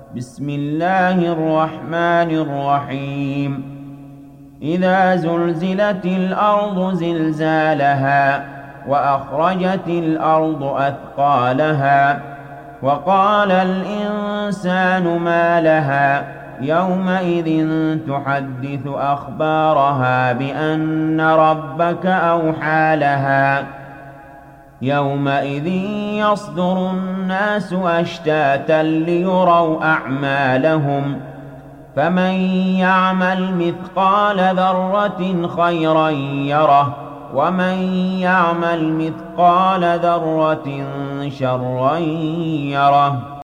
بسم الله الرحمن الرحيم إذا زلزلت الأرض زلزالها وأخرجت الأرض أثقالها وقال الإنسان ما لها يومئذ تحدث أخبارها بأن ربك أوحى لها يومئذ يصدر الناس أشتاتا ليروا أعمالهم فمن يعمل مثقال ذرة خيرا يره ومن يعمل مثقال ذرة شرا يره